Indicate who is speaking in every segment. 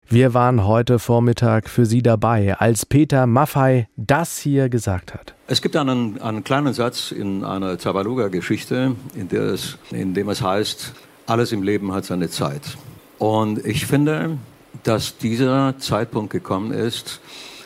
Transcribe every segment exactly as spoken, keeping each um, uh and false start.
Speaker 1: Wir waren heute Vormittag für Sie dabei, als Peter Maffay das hier gesagt hat.
Speaker 2: Es gibt einen, einen kleinen Satz in einer Tabaluga-Geschichte, in, der es, in dem es heißt, alles im Leben hat seine Zeit. Und ich finde, dass dieser Zeitpunkt gekommen ist,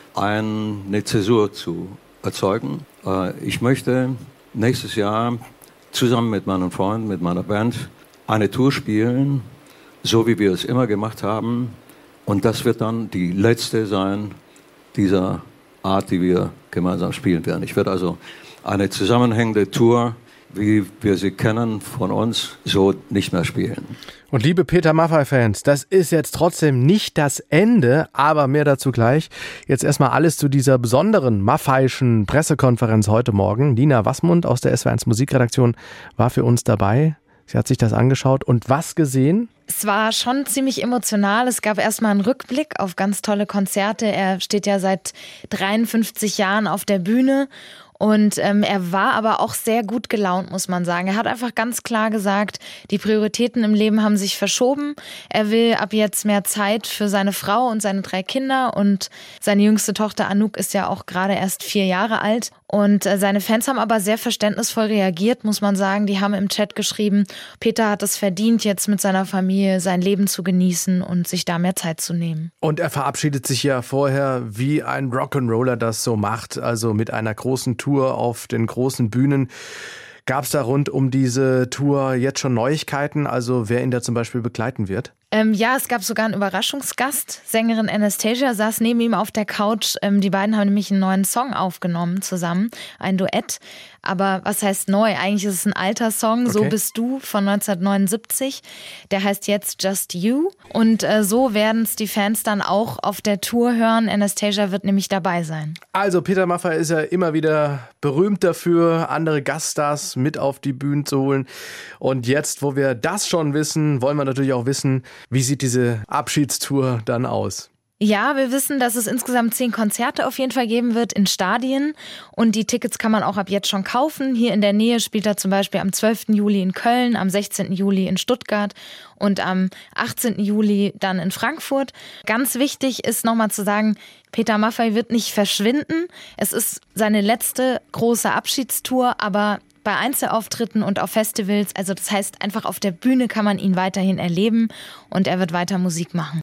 Speaker 2: eine Zäsur zu erzeugen. Ich möchte nächstes Jahr zusammen mit meinen Freunden, mit meiner Band, eine Tour spielen, so wie wir es immer gemacht haben. Und das wird dann die letzte sein dieser Art, die wir gemeinsam spielen werden. Ich werde also eine zusammenhängende Tour, wie wir sie kennen, von uns so nicht mehr spielen.
Speaker 1: Und liebe Peter Maffay-Fans, das ist jetzt trotzdem nicht das Ende, aber mehr dazu gleich. Jetzt erstmal alles zu dieser besonderen Maffayschen Pressekonferenz heute Morgen. Nina Wassmund aus der S W R eins Musikredaktion war für uns dabei. Sie hat sich das angeschaut und was gesehen?
Speaker 3: Es war schon ziemlich emotional. Es gab erstmal einen Rückblick auf ganz tolle Konzerte. Er steht ja seit dreiundfünfzig Jahren auf der Bühne. Und ähm, er war aber auch sehr gut gelaunt, muss man sagen. Er hat einfach ganz klar gesagt, die Prioritäten im Leben haben sich verschoben. Er will ab jetzt mehr Zeit für seine Frau und seine drei Kinder. Und seine jüngste Tochter Anouk ist ja auch gerade erst vier Jahre alt. Und äh, seine Fans haben aber sehr verständnisvoll reagiert, muss man sagen. Die haben im Chat geschrieben, Peter hat es verdient, jetzt mit seiner Familie sein Leben zu genießen und sich da mehr Zeit zu nehmen.
Speaker 1: Und er verabschiedet sich ja vorher, wie ein Rock'n'Roller das so macht, also mit einer großen Tour auf den großen Bühnen. Gab es da rund um diese Tour jetzt schon Neuigkeiten, also wer ihn da zum Beispiel begleiten wird?
Speaker 3: Ähm, ja, es gab sogar einen Überraschungsgast. Sängerin Anastasia saß neben ihm auf der Couch. Ähm, die beiden haben nämlich einen neuen Song aufgenommen zusammen, ein Duett. Aber was heißt neu? Eigentlich ist es ein alter Song, okay. So bist du von neunzehnhundertneunundsiebzig. Der heißt jetzt Just You. Und äh, so werden es die Fans dann auch auf der Tour hören. Anastasia wird nämlich dabei sein.
Speaker 1: Also Peter Maffay ist ja immer wieder berühmt dafür, andere Gaststars mit auf die Bühne zu holen. Und jetzt, wo wir das schon wissen, wollen wir natürlich auch wissen, wie sieht diese Abschiedstour dann aus?
Speaker 3: Ja, wir wissen, dass es insgesamt zehn Konzerte auf jeden Fall geben wird in Stadien. Und die Tickets kann man auch ab jetzt schon kaufen. Hier in der Nähe spielt er zum Beispiel am zwölften Juli in Köln, am sechzehnten Juli in Stuttgart und am achtzehnten Juli dann in Frankfurt. Ganz wichtig ist nochmal zu sagen, Peter Maffay wird nicht verschwinden. Es ist seine letzte große Abschiedstour, aber bei Einzelauftritten und auf Festivals, also das heißt einfach auf der Bühne kann man ihn weiterhin erleben und er wird weiter Musik machen.